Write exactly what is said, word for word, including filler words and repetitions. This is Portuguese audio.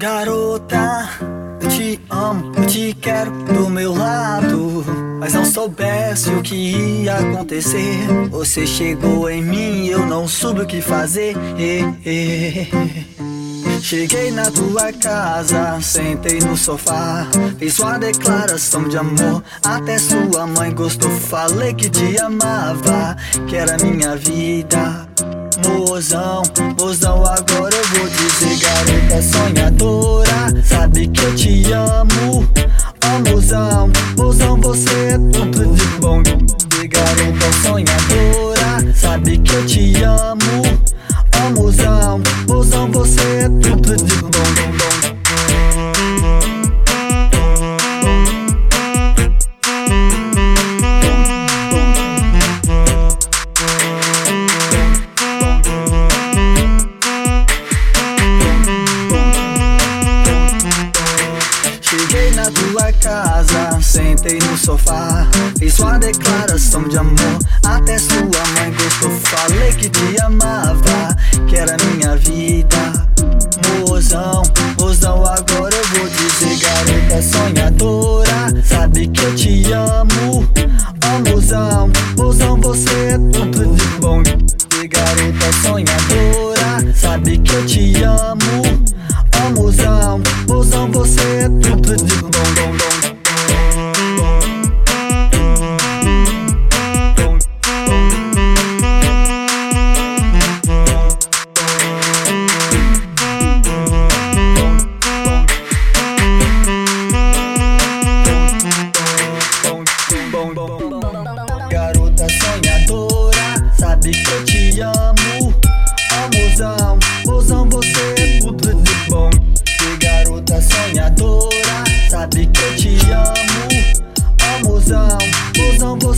Garota, eu te amo, eu te quero do meu lado, mas não soubesse o que ia acontecer. Você chegou em mim, eu não soube o que fazer. Cheguei na tua casa, sentei no sofá, fiz sua declaração de amor, até sua mãe gostou. Falei que te amava, que era minha vida. Mozão, mozão, agora eu vou dizer: garota sonhadora, sabe que eu te amo. Oh mozão, mozão, você é tudo de bom. De garota sonhadora, sabe que eu te amo. Oh mozão, mozão, você é tudo de bom, bom, bom. Cheguei na tua casa, sentei no sofá, fiz sua declaração de amor, até sua mãe gostou. Falei que te amava, que era minha vida. Mozão, mozão, agora eu vou dizer: garota sonhadora, sabe que eu te amo. Oh mozão, mozão, você é tudo de bom. De garota sonhadora, sabe que eu te amo. Oh mozão, mozão, você é tudo de bom, bom, bom. Garota sonhadora, sabe que eu te amo. Oh mozão, mozão, você é tudo de bom. De garota sonhadora, sabe que eu te amo. Oh mozão, mozão, você